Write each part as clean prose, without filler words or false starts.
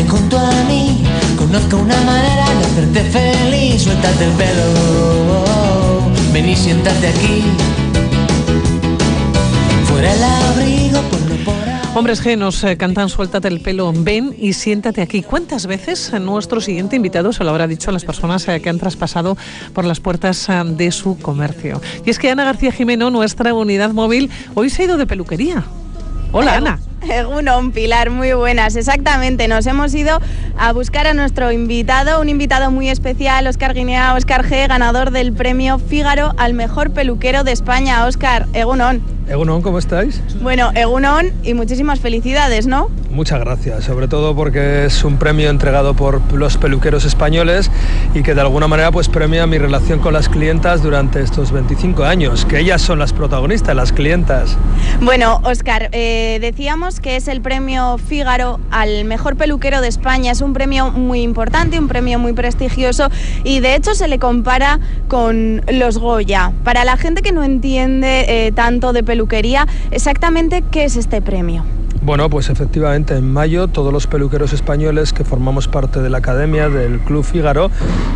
junto a mí, conozco una manera de hacerte feliz. Suéltate el pelo, ven y siéntate aquí. Fuera el abrigo, ponlo por ahí. Hombres G nos cantan Suéltate el pelo, ven y siéntate aquí. ¿Cuántas veces nuestro siguiente invitado se lo habrá dicho a las personas que han traspasado por las puertas de su comercio? Y es que Ana García Jimeno, nuestra unidad móvil, hoy se ha ido de peluquería. Hola, Ana. Egunon, Pilar, muy buenas. Exactamente, nos hemos ido a buscar a nuestro invitado, un invitado muy especial, Óscar Guinea, Óscar G, ganador del premio Fígaro al mejor peluquero de España. Óscar, egunon. Egunon, ¿cómo estáis? Bueno, egunon y muchísimas felicidades, ¿no? Muchas gracias, sobre todo porque es un premio entregado por los peluqueros españoles y que de alguna manera pues premia mi relación con las clientas durante estos 25 años, que ellas son las protagonistas, las clientas. Bueno, Óscar, decíamos que es el premio Fígaro al mejor peluquero de España. Es un premio muy importante, un premio muy prestigioso y de hecho se le compara con los Goya. Para la gente que no entiende tanto de peluquería, exactamente ¿qué es este premio? Bueno, pues efectivamente en mayo todos los peluqueros españoles que formamos parte de la academia del Club Fígaro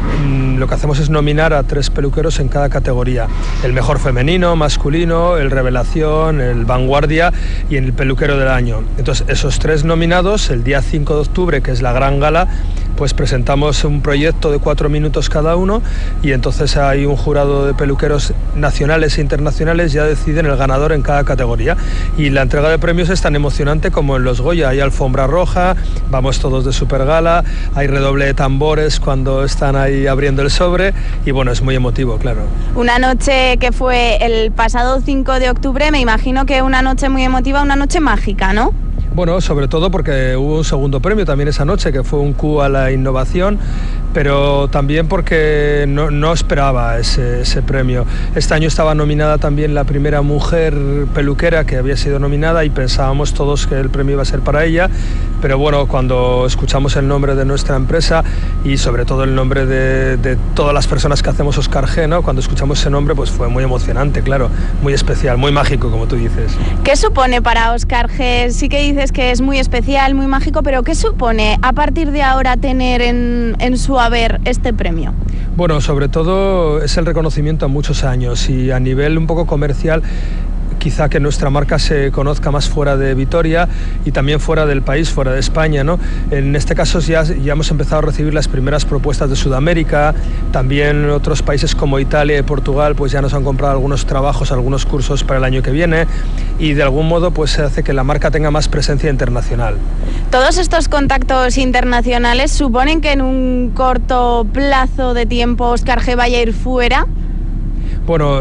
lo que hacemos es nominar a 3 peluqueros en cada categoría: el mejor femenino, masculino, el revelación, el vanguardia y el peluquero del año. Entonces esos 3 nominados, el día 5 de octubre, que es la gran gala, pues presentamos un proyecto de 4 minutos cada uno y entonces hay un jurado de peluqueros nacionales e internacionales, ya deciden el ganador en cada categoría, y la entrega de premios es tan emocionante como en los Goya. Hay alfombra roja, vamos todos de supergala, hay redoble de tambores cuando están ahí abriendo el sobre y bueno, es muy emotivo, claro. Una noche que fue el pasado 5 de octubre, me imagino que una noche muy emotiva, una noche mágica, ¿no? Bueno, sobre todo porque hubo un segundo premio también esa noche, que fue un Q a la innovación, pero también porque no esperaba ese premio. Este año estaba nominada también la primera mujer peluquera que había sido nominada y pensábamos todos que el premio iba a ser para ella, pero bueno, cuando escuchamos el nombre de nuestra empresa y sobre todo el nombre de todas las personas que hacemos Óscar G, ¿no? Cuando escuchamos ese nombre pues fue muy emocionante, claro, muy especial, muy mágico, como tú dices. ¿Qué supone para Óscar G? Sí que dices que es muy especial, muy mágico, pero ¿qué supone a partir de ahora tener en su haber este premio? Bueno, sobre todo es el reconocimiento a muchos años y a nivel un poco comercial, quizá que nuestra marca se conozca más fuera de Vitoria y también fuera del país, fuera de España, ¿no? En este caso ya hemos empezado a recibir las primeras propuestas de Sudamérica, también otros países como Italia y Portugal pues ya nos han comprado algunos trabajos, algunos cursos para el año que viene y de algún modo pues se hace que la marca tenga más presencia internacional. Todos estos contactos internacionales suponen que en un corto plazo de tiempo Óscar G vaya a ir fuera. Bueno,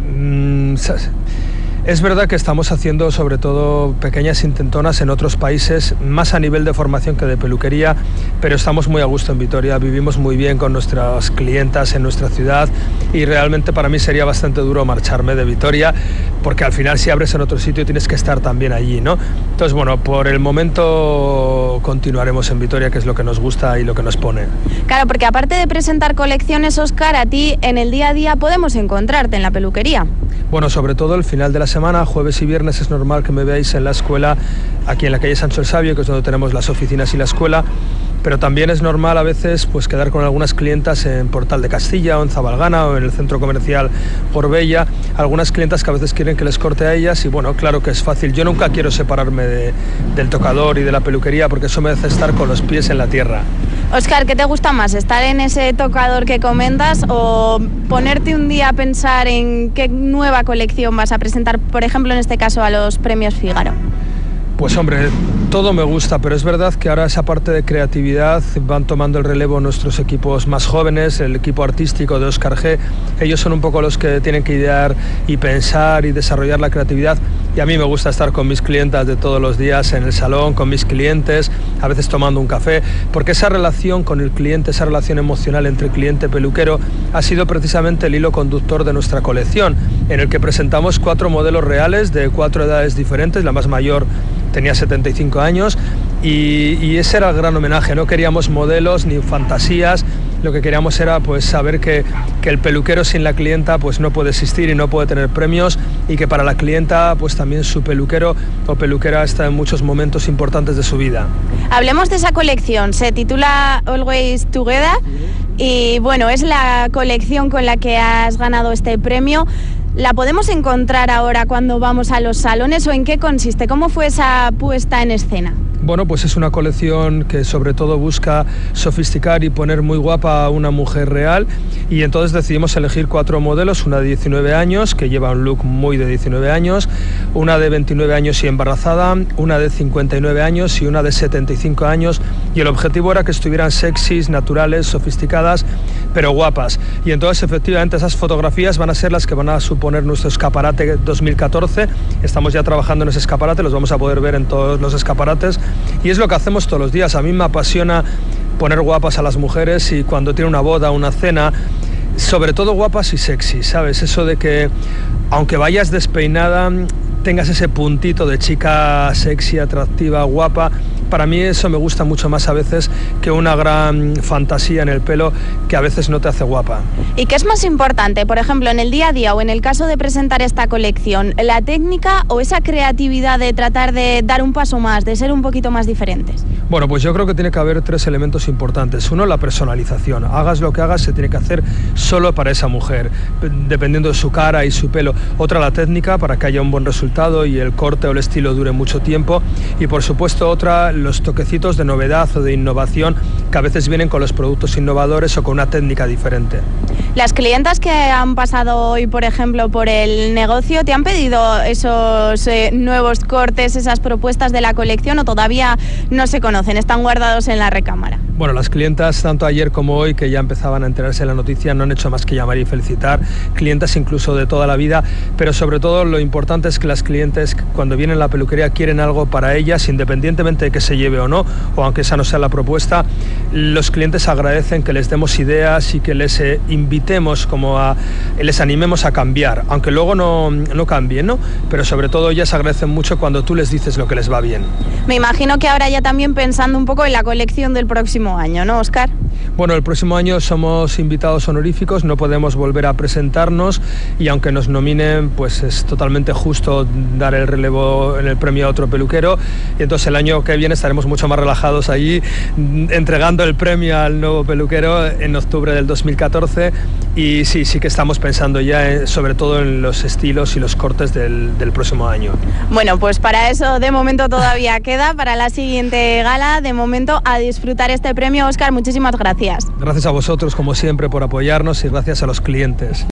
es verdad que estamos haciendo sobre todo pequeñas intentonas en otros países, más a nivel de formación que de peluquería, pero estamos muy a gusto en Vitoria, vivimos muy bien con nuestras clientas en nuestra ciudad y realmente para mí sería bastante duro marcharme de Vitoria, porque al final si abres en otro sitio tienes que estar también allí, ¿no? Entonces bueno, por el momento continuaremos en Vitoria, que es lo que nos gusta y lo que nos pone. Claro, porque aparte de presentar colecciones, Óscar, a ti en el día a día podemos encontrarte en la peluquería. Bueno, sobre todo el final de la semana, jueves y viernes es normal que me veáis en la escuela, aquí en la calle Sancho el Sabio, que es donde tenemos las oficinas y la escuela, pero también es normal a veces pues quedar con algunas clientas en Portal de Castilla o en Zabalgana o en el centro comercial Gorbella, algunas clientas que a veces quieren que les corte a ellas y bueno, claro que es fácil, yo nunca quiero separarme del tocador y de la peluquería porque eso me hace estar con los pies en la tierra. Óscar, ¿qué te gusta más? ¿Estar en ese tocador que comentas o ponerte un día a pensar en qué nueva colección vas a presentar, por ejemplo, en este caso a los premios Fígaro? Pues hombre, todo me gusta, pero es verdad que ahora esa parte de creatividad van tomando el relevo nuestros equipos más jóvenes, el equipo artístico de Óscar G. Ellos son un poco los que tienen que idear y pensar y desarrollar la creatividad y a mí me gusta estar con mis clientas de todos los días en el salón, con mis clientes, a veces tomando un café, porque esa relación con el cliente, esa relación emocional entre cliente y peluquero ha sido precisamente el hilo conductor de nuestra colección, en el que presentamos 4 modelos reales de 4 edades diferentes, la más mayor tenía 75 años y ese era el gran homenaje, no queríamos modelos ni fantasías, lo que queríamos era pues saber que el peluquero sin la clienta pues no puede existir y no puede tener premios, y que para la clienta pues también su peluquero o peluquera está en muchos momentos importantes de su vida. Hablemos de esa colección, se titula Always Together y bueno, es la colección con la que has ganado este premio. ¿La podemos encontrar ahora cuando vamos a los salones o en qué consiste? ¿Cómo fue esa puesta en escena? Bueno, pues es una colección que sobre todo busca sofisticar y poner muy guapa a una mujer real, y entonces decidimos elegir 4 modelos, una de 19 años que lleva un look muy de 19 años, una de 29 años y embarazada, una de 59 años y una de 75 años, y el objetivo era que estuvieran sexys, naturales, sofisticadas, pero guapas. Y entonces efectivamente esas fotografías van a ser las que van a suponer nuestro escaparate 2014. Estamos ya trabajando en ese escaparate, los vamos a poder ver en todos los escaparates. Y es lo que hacemos todos los días. A mí me apasiona poner guapas a las mujeres, y cuando tiene una boda, una cena, sobre todo guapas y sexy, ¿sabes? Eso de que aunque vayas despeinada, tengas ese puntito de chica sexy, atractiva, guapa. Para mí eso me gusta mucho más a veces que una gran fantasía en el pelo que a veces no te hace guapa. ¿Y qué es más importante, por ejemplo, en el día a día o en el caso de presentar esta colección? ¿La técnica o esa creatividad de tratar de dar un paso más, de ser un poquito más diferentes? Bueno, pues yo creo que tiene que haber 3 elementos importantes. Uno, la personalización. Hagas lo que hagas, se tiene que hacer solo para esa mujer, dependiendo de su cara y su pelo. Otra, la técnica, para que haya un buen resultado y el corte o el estilo dure mucho tiempo. Y por supuesto, otra, los toquecitos de novedad o de innovación que a veces vienen con los productos innovadores o con una técnica diferente. Las clientas que han pasado hoy, por ejemplo, por el negocio, ¿te han pedido esos nuevos cortes, esas propuestas de la colección, o todavía no se conocen, están guardados en la recámara? Bueno, las clientas, tanto ayer como hoy, que ya empezaban a enterarse de la noticia, no han hecho más que llamar y felicitar. Clientas incluso de toda la vida, pero sobre todo lo importante es que las clientes, cuando vienen a la peluquería, quieren algo para ellas, independientemente de que se lleve o no, o aunque esa no sea la propuesta. Los clientes agradecen que les demos ideas y que les invitemos, les animemos a cambiar, aunque luego no cambien, ¿no? Pero sobre todo ellas agradecen mucho cuando tú les dices lo que les va bien. Me imagino que ahora ya también pensando un poco en la colección del próximo año, ¿no, Óscar? Bueno, el próximo año somos invitados honoríficos, no podemos volver a presentarnos, y aunque nos nominen, pues es totalmente justo dar el relevo en el premio a otro peluquero, y entonces el año que viene estaremos mucho más relajados allí entregando el premio al nuevo peluquero en octubre del 2014, y sí que estamos pensando ya sobre todo en los estilos y los cortes del próximo año. Bueno, pues para eso de momento todavía queda, para la siguiente gala, de momento a disfrutar este premio. Óscar, muchísimas gracias. Gracias a vosotros, como siempre, por apoyarnos, y gracias a los clientes.